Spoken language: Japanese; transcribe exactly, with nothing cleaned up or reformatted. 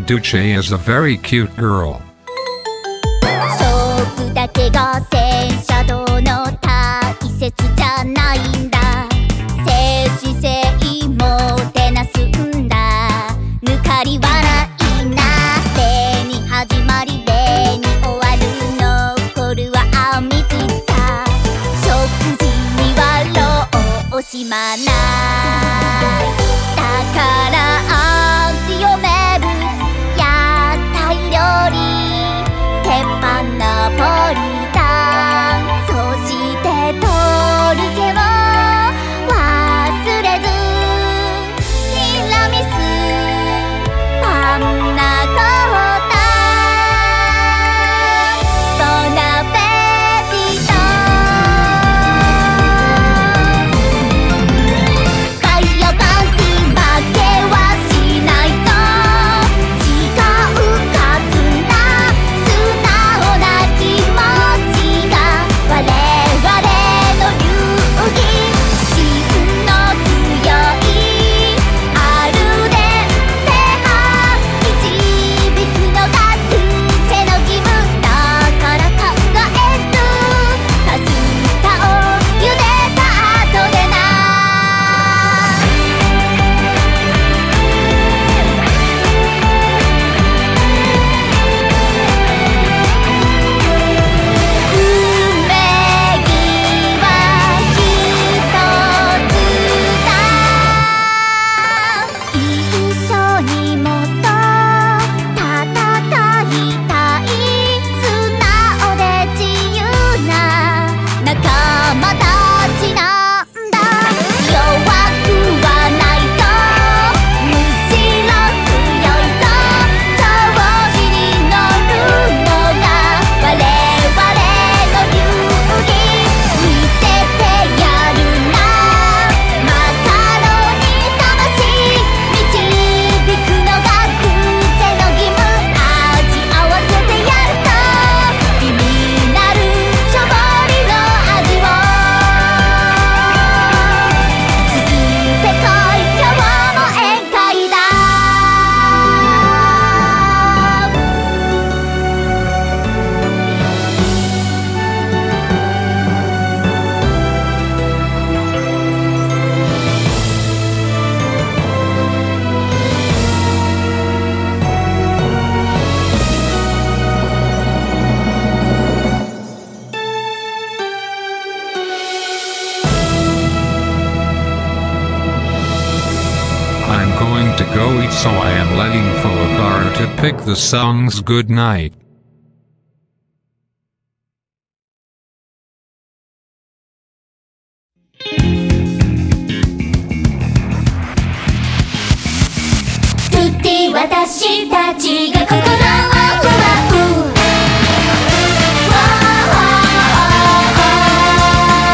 Duce is a very cute girl. 勝負だけが戦車道の大切じゃないんだ。静止性もてなすんだ。抜かりはないな。礼に始まり礼に終わる。残るはあみつさ。食事には労を惜しまない。だからアンチを名物屋台料理鉄板ナポリタン、そしてトルチェを忘れず。ティラミスパンナコッタボナペティト。バイオパンティ負けはしないぞ。違うかつな素直な気持ちが我々の流儀。芯の強いアルデンテ派導くのがルーチェの義務だから考える。パスタを茹でた後でな。運命はひとつだ。一緒にもっと戦いたい。素直で自由な仲間たちなんだ。弱くはないぞ。むしろ強いぞ。調子に乗るのが我々の流儀。見せてやるな。マカロニ魂導くのがルーチェの義務。味合わせてやると気になるしょぼりの味を。ついてこい今日も宴会だ。 I'm going to go eat, so I am letting Fullagar to pick the songs. Good night. tutti 私たちが心